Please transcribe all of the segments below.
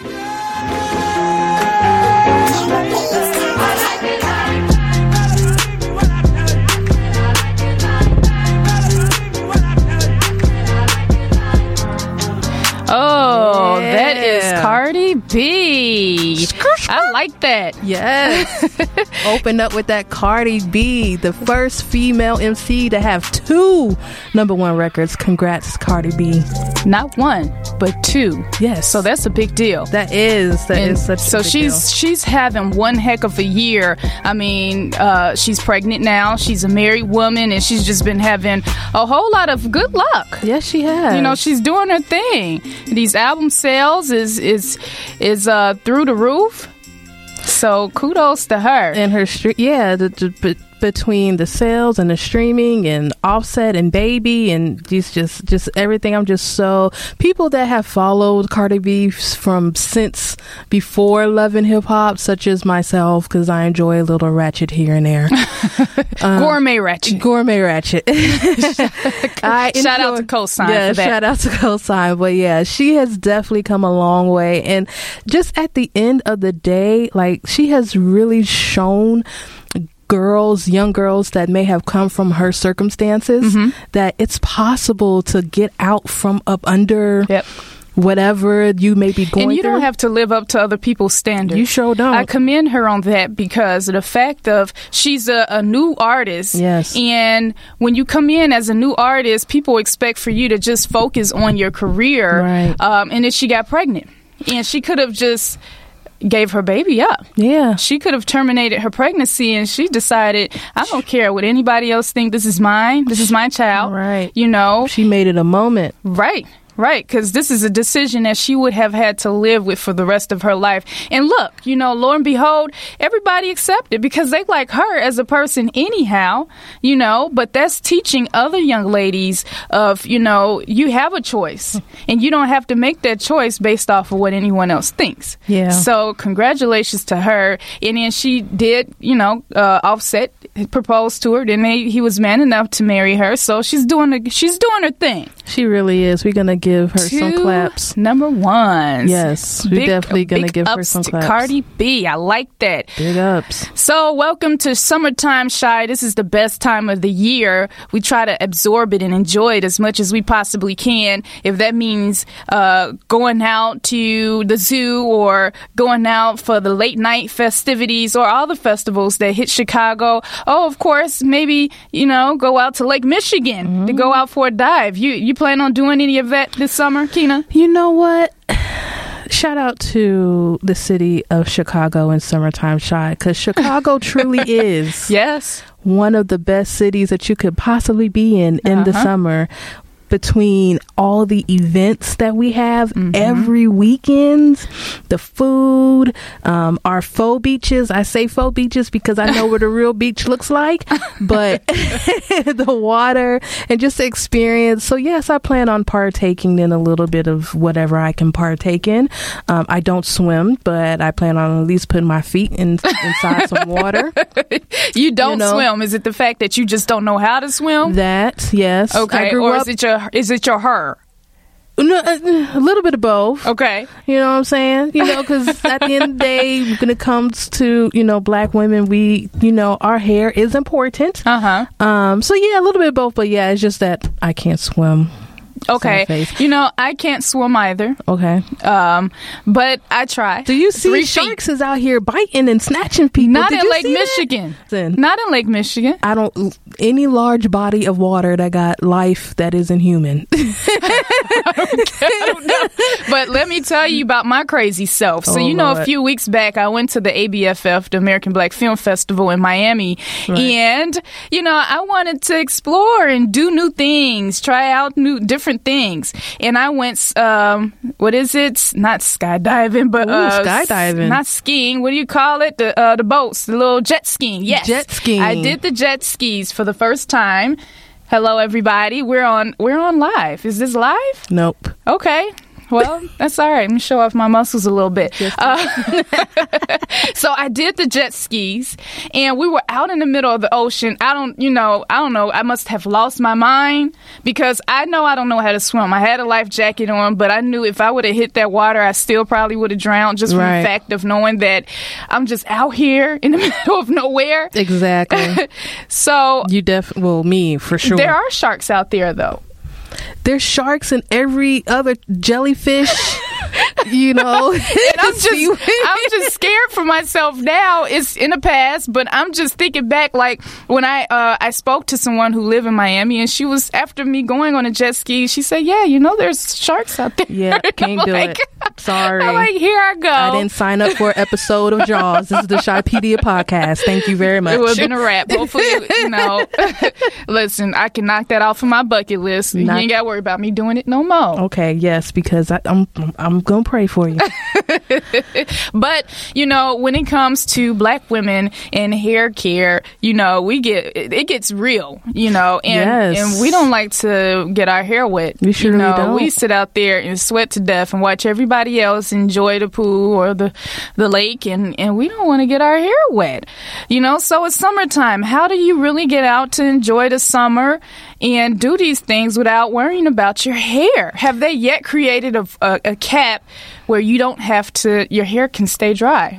Oh, yeah. That is Cardi B. I like that. Yes. Open up with that Cardi B, the first female MC to have 2 #1 records. Congrats, Cardi B. Not 1, but 2. Yes. So that's a big deal. That is such a big deal. So she's having one heck of a year. I mean, she's pregnant now. She's a married woman, and she's just been having a whole lot of good luck. Yes, she has. You know, she's doing her thing. These album sales is through the roof. So kudos to her. And her between the sales and the streaming and Offset and Baby and just everything. I'm just so people that have followed Cardi B from since before Love and Hip Hop, such as myself, because I enjoy a little ratchet here and there. Gourmet ratchet. Shout out to Cosign. Yeah, for that. Shout out to Cosign. But yeah, she has definitely come a long way. And just at the end of the day, like, she has really shown young girls that may have come from her circumstances, that it's possible to get out from up under whatever you may be going through. And you don't have to live up to other people's standards. You sure don't. I commend her on that, because of the fact of she's a new artist. Yes. And when you come in as a new artist, people expect for you to just focus on your career. Right. And then she got pregnant. And she could have just gave her baby up. Yeah. She could have terminated her pregnancy, and she decided, I don't care what anybody else think. This is mine. This is my child. Right. You know. She made it a moment. Right. Right, because this is a decision that she would have had to live with for the rest of her life. And look, you know, lo and behold, everybody accepted, because they like her as a person anyhow, you know, but that's teaching other young ladies of, you know, you have a choice, and you don't have to make that choice based off of what anyone else thinks. Yeah. So congratulations to her. And then she did, you know, Offset proposed to her, then he was man enough to marry her. So she's doing her thing. She really is. We're gonna give her some claps. #1s. Yes, we're definitely gonna give her some claps. Cardi B, I like that. Big ups. So welcome to Summertime Shy. This is the best time of the year. We try to absorb it and enjoy it as much as we possibly can. If that means going out to the zoo, or going out for the late night festivities, or all the festivals that hit Chicago. Oh, of course, maybe, you know, go out to Lake Michigan to go out for a dive. You plan on doing any of that this summer, Kina? You know what? Shout out to the city of Chicago and Summertime Shy, because Chicago truly is one of the best cities that you could possibly be in the summer. Between all the events that we have every weekend, the food, our faux beaches. I say faux beaches because I know what a real beach looks like, but the water and just the experience. So yes, I plan on partaking in a little bit of whatever I can partake in. I don't swim, but I plan on at least putting my feet inside some water. You don't swim? Is it the fact that you just don't know how to swim? That, yes. Okay, or is it your her? No, a little bit of both. Okay. You know what I'm saying? You know, because at the end of the day, when it comes to, you know, black women, we, you know, our hair is important. So yeah, a little bit of both, but yeah, it's just that I can't swim. Okay. You know, I can't swim either. Okay. But I try. Do you see sharks is out here biting and snatching people? Not in Lake Michigan. Not in Lake Michigan. Any large body of water that got life that isn't human. I don't know. But let me tell you about my crazy self. So, a few weeks back, I went to the ABFF, the American Black Film Festival in Miami. Right. And, I wanted to explore and do new things, try out different things. And I went, what is it? Not skydiving, but skydiving. Not skiing. What do you call it? The boats, the little jet skiing. Yes. Jet skiing. I did the jet skis for the first time. Hello, everybody. We're on live. Is this live? Nope. Okay. Well, that's all right. Let me show off my muscles a little bit. So I did the jet skis, and we were out in the middle of the ocean. I don't know. I must have lost my mind because I know I don't know how to swim. I had a life jacket on, but I knew if I would have hit that water, I still probably would have drowned just from the fact of knowing that I'm just out here in the middle of nowhere. Exactly. So me for sure. There are sharks out there, though. There's sharks and every other jellyfish, and I'm just scared for myself now. It's in the past, but I'm just thinking back, like when I spoke to someone who lived in Miami, and she was after me going on a jet ski. She said, "Yeah, there's sharks out there." Yeah, can't do it. Sorry. I'm like, here I go. I didn't sign up for an episode of Jaws. This is the Shypedia podcast. Thank you very much. It would have been a wrap. Hopefully, listen, I can knock that off of my bucket list. You ain't got to worry about me doing it no more. Okay, yes, because I'm gonna pray for you. But when it comes to Black women and hair care, it gets real. And we don't like to get our hair wet. We surely don't. We sit out there and sweat to death and watch everybody else enjoy the pool or the lake, and we don't want to get our hair wet. So it's summertime. How do you really get out to enjoy the summer and do these things without worrying about your hair? Have they yet created a cap where you don't have to, your hair can stay dry?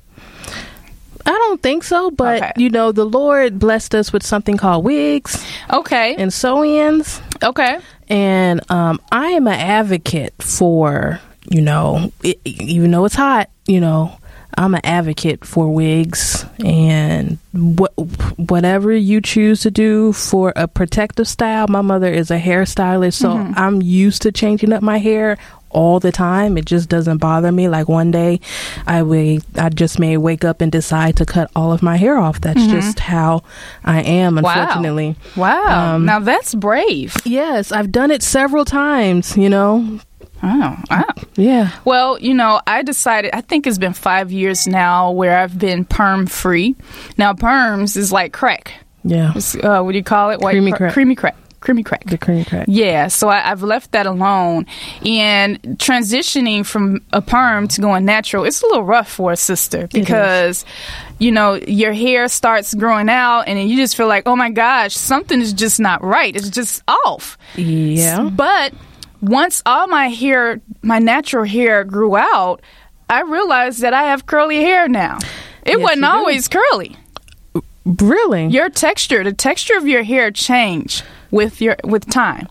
I don't think so, but the Lord blessed us with something called wigs. Okay. And sew-ins. Okay. And I am an advocate for, even though it's hot, I'm an advocate for wigs and whatever you choose to do for a protective style. My mother is a hairstylist, so I'm used to changing up my hair all the time. It just doesn't bother me. Like one day I just may wake up and decide to cut all of my hair off. That's just how I am, unfortunately. Wow. Now that's brave. Yes, I've done it several times, Oh, wow. Yeah. Well, I decided, I think it's been 5 years now where I've been perm free. Now, perms is like crack. Yeah. It's, what do you call it? Creamy crack. Creamy crack. Creamy crack. The creamy crack. Yeah, so I've left that alone. And transitioning from a perm to going natural, it's a little rough for a sister because, your hair starts growing out and you just feel like, oh my gosh, something is just not right. It's just off. Yeah. But once all my natural hair grew out, I realized that I have curly hair now. It wasn't always curly. Really? The texture of your hair changed with time.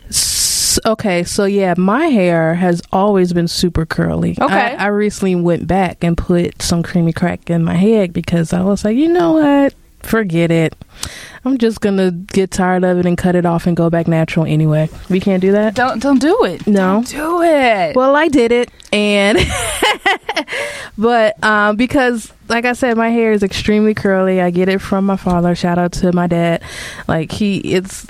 Okay, so yeah, my hair has always been super curly. Okay. I recently went back and put some creamy crack in my head because I was like, you know what? Forget it. I'm just gonna get tired of it and cut it off and go back natural anyway. We can't do that? Don't do it. No. Don't do it. Well, I did it, and but because, like I said, my hair is extremely curly. I get it from my father. Shout out to my dad. Like it's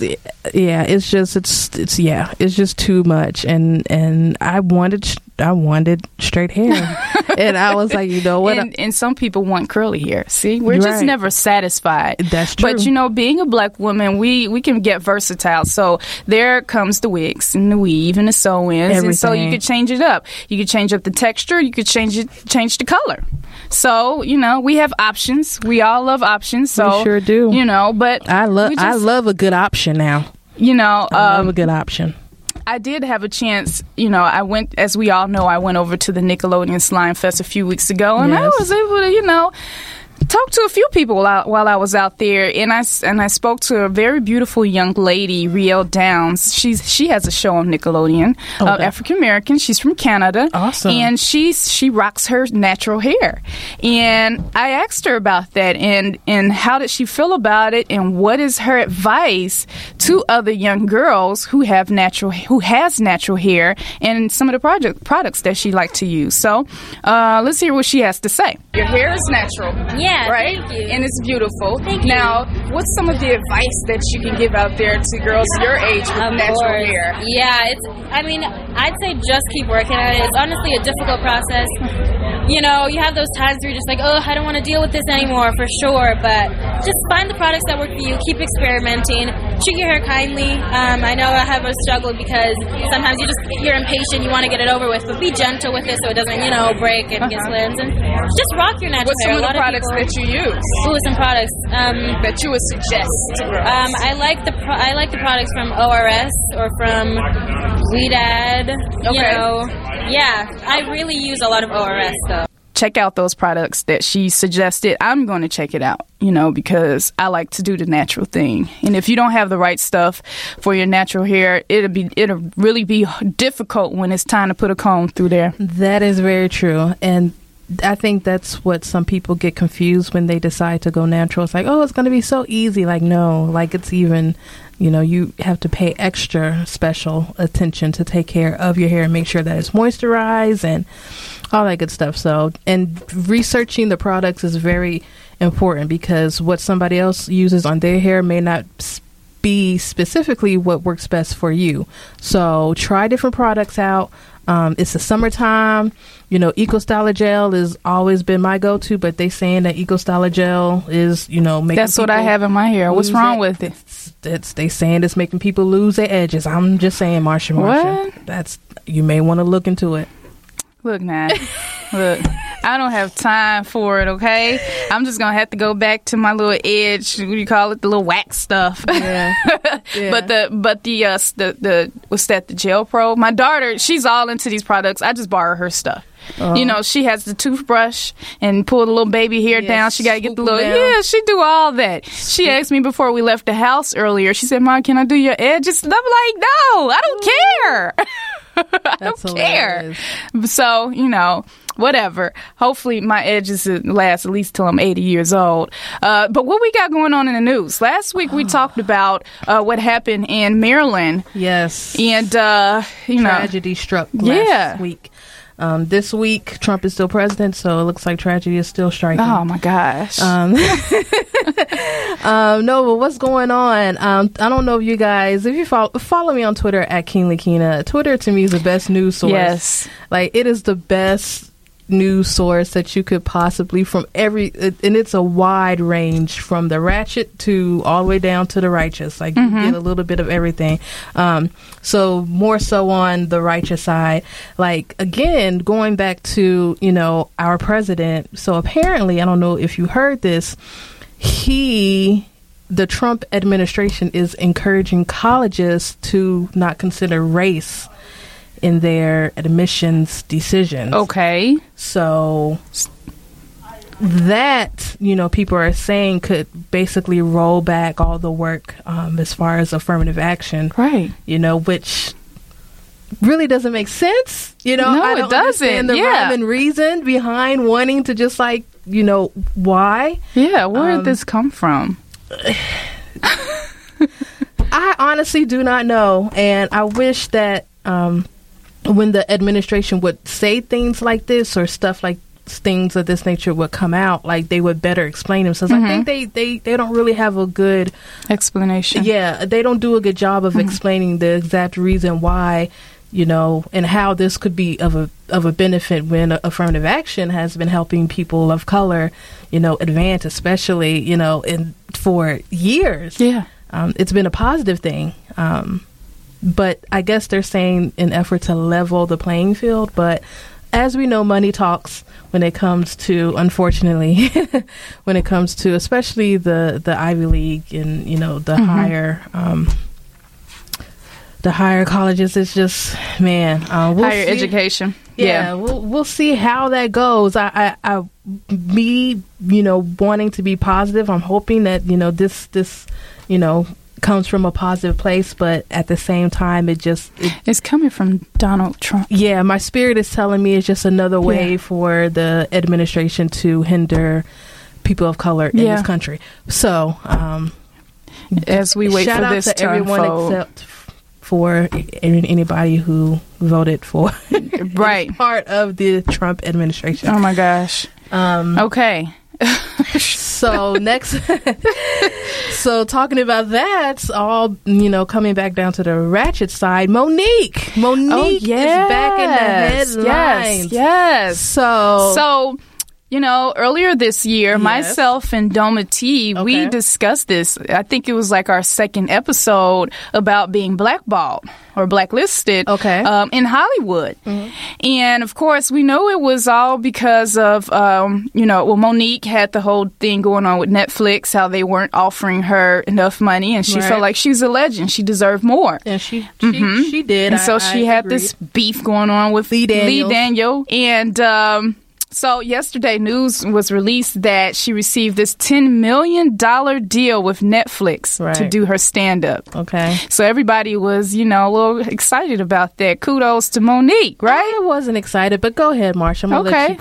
just too much, and I wanted straight hair, and I was like, you know what? And some people want curly hair. See, we're just never satisfied. That's true. But being a Black woman, we can get versatile. So there comes the wigs and the weave and the sew-ins, and so you could change it up. You could change up the texture. You could change the color. So we have options. We all love options. So we sure do. But I love a good option now. I love a good option. I did have a chance, I went, as we all know, I went over to the Nickelodeon Slime Fest a few weeks ago, and I was able to, talked to a few people while I was out there, and I spoke to a very beautiful young lady, Rielle Downs. She has a show on Nickelodeon. African American. She's from Canada. Awesome. And she rocks her natural hair. And I asked her about that and how did she feel about it, and what is her advice to other young girls who has natural hair, and some of the products that she likes to use. So let's hear what she has to say. Your hair is natural. Yeah, right? Thank you. And it's beautiful. Thank you. Now, what's some of the advice that you can give out there to girls your age with natural hair? Yeah, I'd say just keep working at it. It's honestly a difficult process. You have those times where you're just like, oh, I don't want to deal with this anymore, for sure. But just find the products that work for you. Keep experimenting. treat your hair kindly. I know I have a struggle because sometimes you're impatient, you want to get it over with, but be gentle with it so it doesn't, break and get slams. And just rock your natural hair. What's some of the products that you use? Ooh, some products that you would suggest to girls. I like the products from ORS or from Weedad. Okay. I really use a lot of ORS though. Check out those products that she suggested. I'm going to check it out, because I like to do the natural thing. And if you don't have the right stuff for your natural hair, it'll really be difficult when it's time to put a comb through there. That is very true. And I think that's what some people get confused when they decide to go natural. It's like, oh, it's going to be so easy. Like, no, like it's even, you have to pay extra special attention to take care of your hair and make sure that it's moisturized and all that good stuff. So, and researching the products is very important because what somebody else uses on their hair may not be specifically what works best for you. So try different products out. It's the summertime. EcoStyler gel has always been my go-to, but they saying that EcoStyler gel is, making That's what I have in my hair. What's wrong with it? They saying it's making people lose their edges. I'm just saying, Marsha. What? You may want to look into it. Look, Nat. Look, I don't have time for it, okay? I'm just going to have to go back to my little edge, what do you call it, the little wax stuff. Yeah. Yeah. But the what's that, the Gel Pro? My daughter, she's all into these products. I just borrow her stuff. She has the toothbrush and pull the little baby hair down. She got to get the little, she do all that. She asked me before we left the house earlier, she said, Mom, can I do your edges? And I'm like, no, I don't care. I don't care. So, whatever. Hopefully my edges last at least till I'm 80 years old. But what we got going on in the news? Last week we talked about what happened in Maryland. Yes. And, tragedy struck last week. This week, Trump is still president, so it looks like tragedy is still striking. Oh, my gosh. No, but what's going on? I don't know if you guys, if you follow me on Twitter at Kingly Keena. Twitter, to me, is the best news source. Yes. Like, it is the best news source that you could possibly and it's a wide range from the ratchet to all the way down to the righteous. Like you get a little bit of everything. So more so on the righteous side, like again, going back to, our president. So apparently, I don't know if you heard this, the Trump administration is encouraging colleges to not consider race in their admissions decisions. Okay. So that, people are saying could basically roll back all the work as far as affirmative action. Right. Which really doesn't make sense. No, I don't it doesn't. understand the rhyme and reason behind wanting to just why? Yeah, where did this come from? I honestly do not know. And I wish that when the administration would say things like this or things of this nature would come out, like they would better explain themselves. I think they don't really have a good explanation. Yeah, they don't do a good job of explaining the exact reason why, and how this could be of a benefit when affirmative action has been helping people of color, advance, especially, for years. Yeah. It's been a positive thing. But I guess they're saying in effort to level the playing field. But as we know, money talks when it comes to, unfortunately, when it comes to especially the Ivy League and, the higher colleges. It's just, man. Higher education. Yeah. We'll see how that goes. Me, wanting to be positive, I'm hoping that, this comes from a positive place, but at the same time it's coming from Donald Trump. Yeah, my spirit is telling me it's just another way for the administration to hinder people of color in this country. So as we wait for this to everyone unfold. Except for anybody who voted for right part of the Trump administration. Oh my gosh. Okay. So so talking about that, all coming back down to the ratchet side, Monique is back in the headlines. Yes. So You know, earlier this year, myself and Doma T, we discussed this. I think it was like our second episode about being blackballed or blacklisted in Hollywood. Mm-hmm. And, of course, we know it was all because of, Monique had the whole thing going on with Netflix, how they weren't offering her enough money, and she felt like she was a legend. She deserved more. And she did. And so she had this beef going on with Lee Daniel. And... So yesterday, news was released that she received this $10 million deal with Netflix to do her stand-up. Okay. So everybody was, a little excited about that. Kudos to Monique, right? I wasn't excited, but go ahead, Marsha. Okay.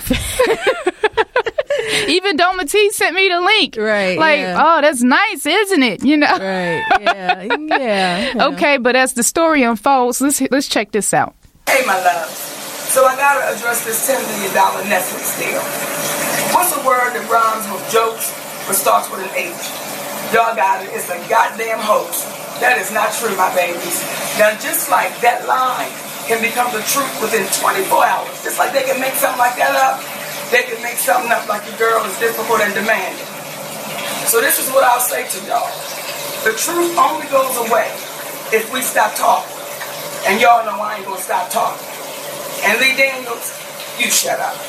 Even Doma T sent me the link. Right. Like, oh, that's nice, isn't it? Right. Yeah. Okay, but as the story unfolds, let's check this out. Hey, my loves. So I gotta address this $10 million Netflix deal. What's a word that rhymes with jokes but starts with an H? Y'all got it. It's a goddamn hoax. That is not true, my babies. Now, just like that line can become the truth within 24 hours, just like they can make something like that up, they can make something up like your girl is difficult and demanding. So this is what I'll say to y'all. The truth only goes away if we stop talking. And y'all know I ain't gonna stop talking. And Lee Daniels, you shut up.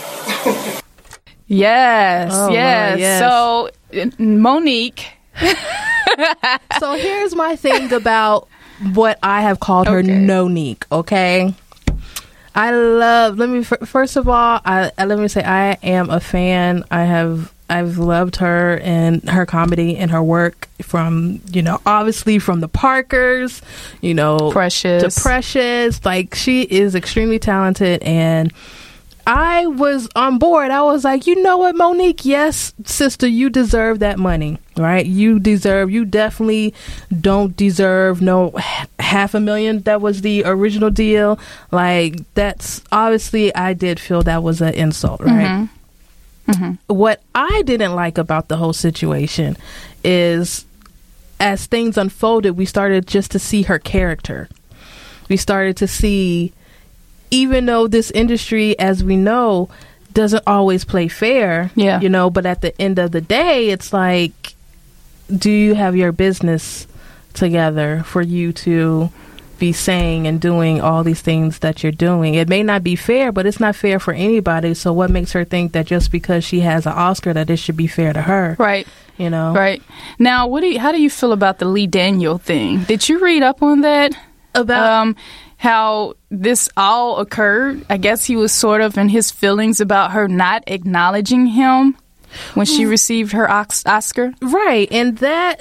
Yes. So, Monique. So here's my thing about what I have called her Nonique, okay? First of all, let me say I am a fan. I've loved her and her comedy and her work from, obviously from the Parkers, Precious. to Precious. Like, she is extremely talented, and I was on board. I was like, you know what, Monique? Yes, sister, you deserve that money, right? You definitely don't deserve no $500,000. That was the original deal. Like, that's obviously, I did feel that was an insult, right? Mm-hmm. Mm-hmm. What I didn't like about the whole situation is, as things unfolded, we started just to see her character. We started to see, even though this industry, as we know, doesn't always play fair, but at the end of the day, it's like, do you have your business together for you to be saying and doing all these things that you're doing? It may not be fair, but it's not fair for anybody. So what makes her think that just because she has an Oscar that it should be fair to her? Right. Right. Now, how do you feel about the Lee Daniel thing? Did you read up on that? About how this all occurred? I guess he was sort of in his feelings about her not acknowledging him when she received her Oscar. Right. And that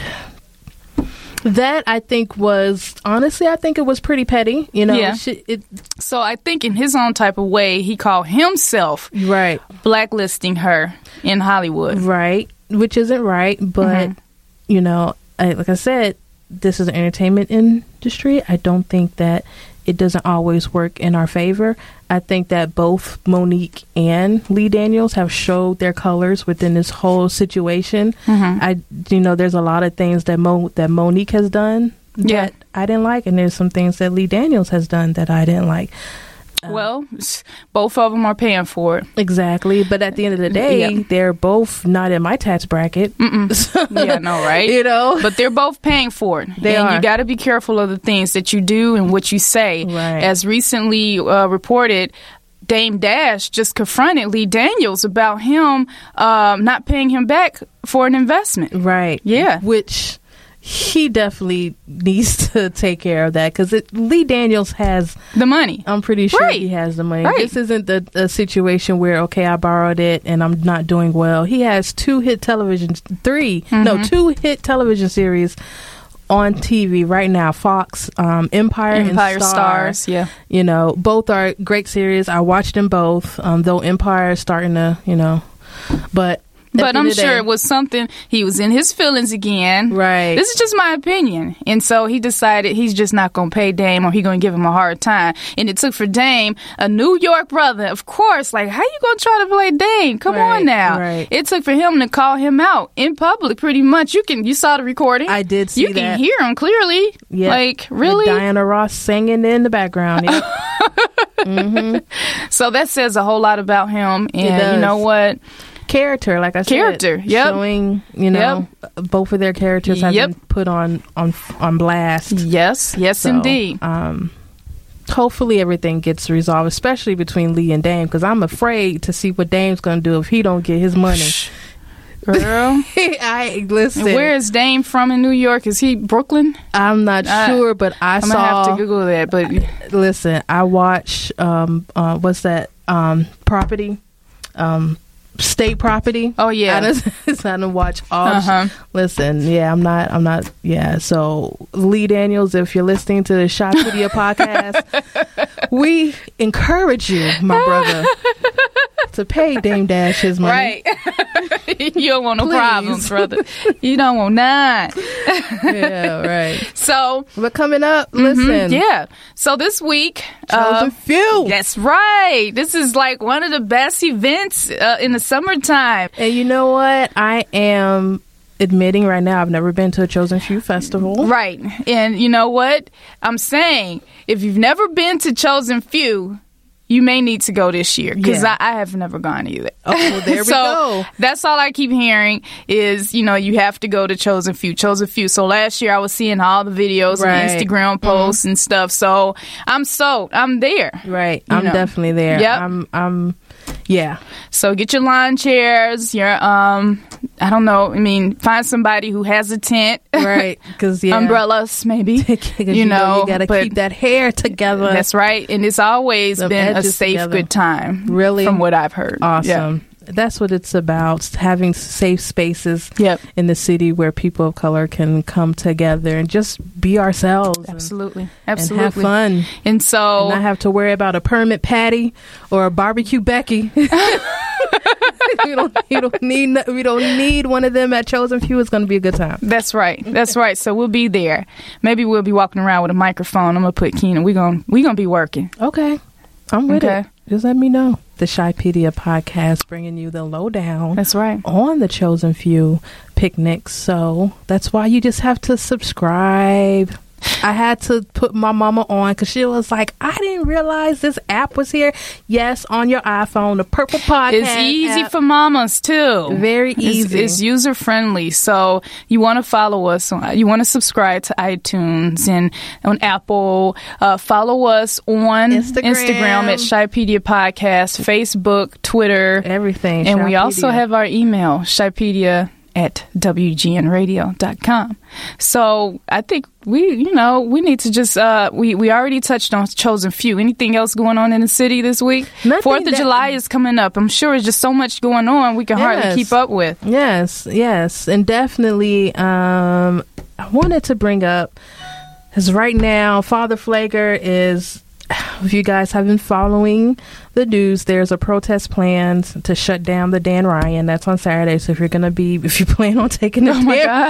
I think was, honestly, it was pretty petty, Yeah. So I think in his own type of way, he called himself blacklisting her in Hollywood. Right, which isn't right. But, like I said, this is an entertainment industry. I don't think that it doesn't always work in our favor. I think that both Monique and Lee Daniels have showed their colors within this whole situation. Mm-hmm. There's a lot of things that Monique has done that I didn't like, and there's some things that Lee Daniels has done that I didn't like. Well, both of them are paying for it. Exactly. But at the end of the day, they're both not in my tax bracket. Yeah, no, right? But they're both paying for it. They are. You got to be careful of the things that you do and what you say. Right. As recently reported, Dame Dash just confronted Lee Daniels about him not paying him back for an investment. Right. Yeah. Which he definitely needs to take care of that, because Lee Daniels has the money. I'm pretty sure he has the money. Right. This isn't a situation where, okay, I borrowed it and I'm not doing well. He has two hit television series on TV right now. Fox, Empire and Stars. Yeah. Both are great series. I watched them both, though Empire is starting to, but But I'm sure it was something, he was in his feelings again. Right. This is just my opinion. And so he decided he's just not going to pay Dame, or he's going to give him a hard time. And it took for Dame, a New York brother, of course, like, how you going to try to play Dame? Come on now. Right. It took for him to call him out in public, pretty much. You saw the recording. I did see that. You can hear him clearly. Yeah. Like, really? With Diana Ross singing in the background. Yeah. So that says a whole lot about him. And you know what? Character, like I said. Showing, both of their characters have been put on blast. Yes, so, indeed. Hopefully everything gets resolved, especially between Lee and Dame, because I'm afraid to see what Dame's going to do if he don't get his money. Girl, listen. And where is Dame from in New York? Is he Brooklyn? I'm not sure, but I'm gonna have to Google that. But listen, I watch what's that property? State Property. Oh yeah, I don't watch all. Listen, I'm not. Yeah, so Lee Daniels, if you're listening to the Shot Video podcast, we encourage you, my brother, to pay Dame Dash his money. Right. You don't want no problems, brother. You don't want none. Yeah, right. So, but coming up, listen. Yeah. So this week, Chosen Few. That's right. This is like one of the best events in the summertime. And you know what? I am admitting right now, I've never been to a Chosen Few festival. Right. And you know what? I'm saying, if you've never been to Chosen Few, you may need to go this year, because I have never gone either. Oh, well, there we go. That's all I keep hearing is, you have to go to Chosen Few. So last year I was seeing all the videos and Instagram posts and stuff. So I'm sold. I'm there. Right. I'm definitely there. Yep. I'm yeah. So get your lawn chairs, your I don't know. I mean, find somebody who has a tent, right? Because umbrellas, maybe. you got to keep that hair together. That's right, and it's always been a safe, good time. Really, from what I've heard. Awesome. Yeah. That's what it's about, having safe spaces in the city where people of color can come together and just be ourselves. Absolutely. And have fun. And so... and not have to worry about a permit Patty or a barbecue Becky. We don't need one of them at Chosen Few. It's going to be a good time. That's right. That's right. So we'll be there. Maybe we'll be walking around with a microphone. I'm going to put Keenan. We're going to be working. Okay. I'm with it. Just let me know. The Shypedia podcast, bringing you the lowdown. That's right. On the Chosen Few picnics. So that's why you just have to subscribe. I had to put my mama on because she was like, I didn't realize this app was here. Yes, on your iPhone, the Purple Podcast. It's easy app. For mamas, too. Very easy. It's user friendly. So you want to follow us. You want to subscribe to iTunes and on Apple. Follow us on Instagram at Shypedia Podcast, Facebook, Twitter. Everything. And we also have our email, shypedia@wgnradio.com. So I think we need to just we already touched on Chosen Few. Anything else going on in the city this week? 4th of July is coming up. I'm sure there's just so much going on we can hardly keep up with. Yes, and definitely I wanted to bring up, because right now Father Pfleger is, if you guys have been following the news, there's a protest planned to shut down the Dan Ryan. That's on Saturday. So if you plan on taking the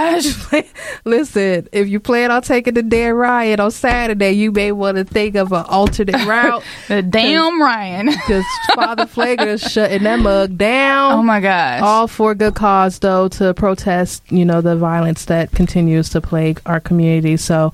if you plan on taking the Dan Ryan on Saturday, you may want to think of an alternate route. The damn Ryan. Because Father Pfleger is shutting that mug down. Oh my gosh. All for a good cause, though, to protest, the violence that continues to plague our community. So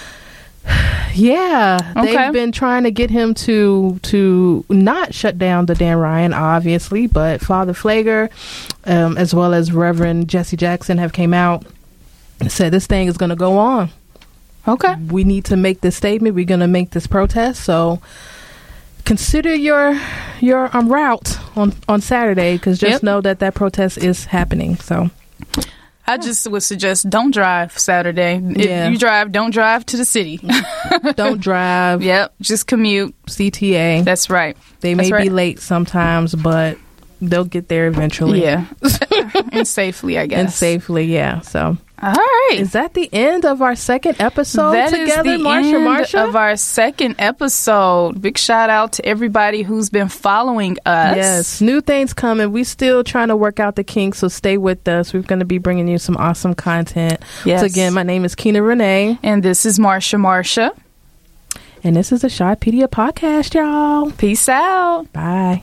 they've been trying to get him to not shut down the Dan Ryan, obviously, but Father Pfleger, as well as Reverend Jesse Jackson, have came out and said this thing is going to go on. Okay. We need to make this statement. We're going to make this protest. So consider your route on Saturday, because just know that protest is happening. So I just would suggest don't drive Saturday. If you drive, don't drive to the city. Don't drive. Yep. Just commute. CTA. That's right. They may be late sometimes, but they'll get there eventually. Yeah. And safely, I guess. And safely, yeah. So All right. Is that the end of our second episode together, Marsha? Of our second episode. Big shout out to everybody who's been following us. Yes, new things coming. We still trying to work out the kinks, so stay with us. We're going to be bringing you some awesome content. Yes. So again, my name is Kina Renee. And this is Marsha. And this is the Shypedia podcast, y'all. Peace out. Bye.